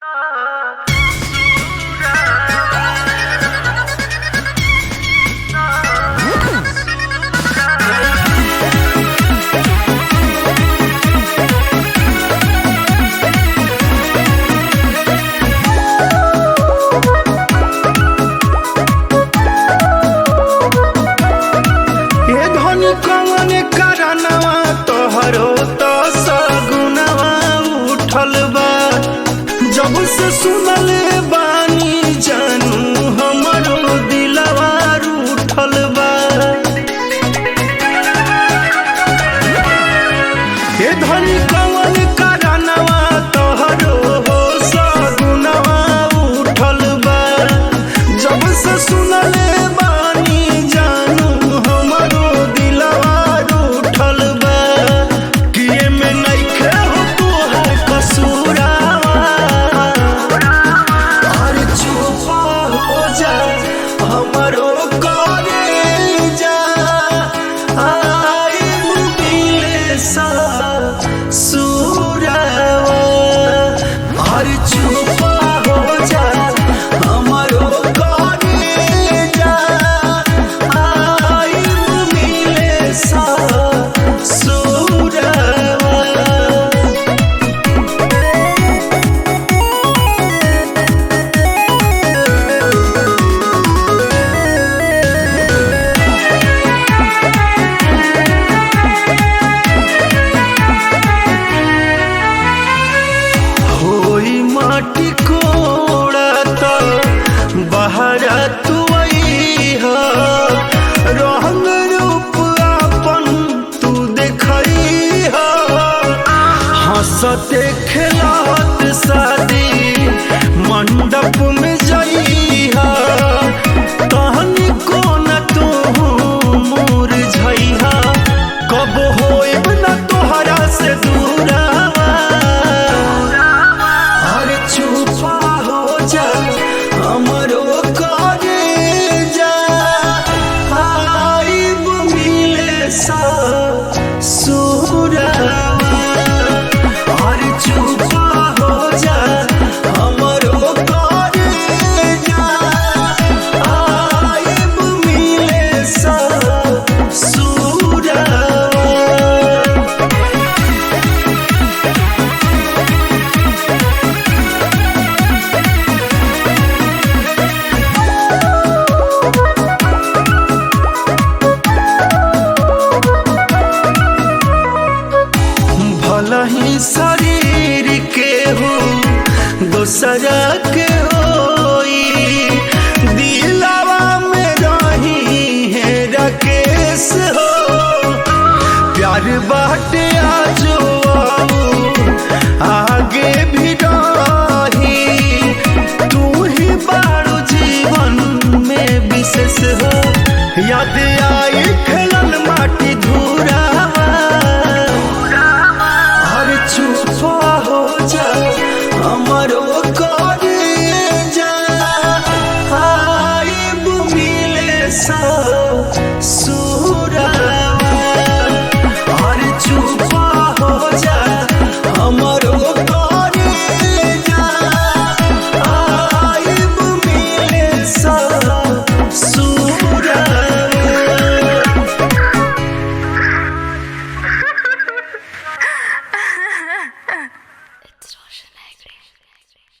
जब से सुनले बानी जानू हमरो दिलवा रूठल बा। हे धनी कवन करनवा तोहरो हो सगुनवा उठल बा। जब से सुनले बानी जानू हमरो दिलवा रूठल बा। किए में नइखे हो तोहर कसूरा हमरो करे जा आई मिले सा सूरवा और चुपा हो जा हमरो करे जा आई मिले सा सूरवा। माटी कोड़ता बहरा तुवैहा रंग रूप अपन तू देखैहा। हंसते खेलत शादी मंडप में जइहा तहनी को न तू मुरझैहा। कब होइब न तोहरा से दूरा चुपा हो जा हमरो करे जा आइब मिले सा सूरवा और चुपा हो जा हमरो करे जा आइब मिले सा सूरवा। भलही शरीर के हो दोसरा के होई दिलवा में रही है राकेश हो। प्यार बाटे आजो आगे भी रही तू ही बारो जीवन में विशेष हो। याद आई खेलल माटी धूरा चुपा हो जा हमरो करे जा आइब मिले सा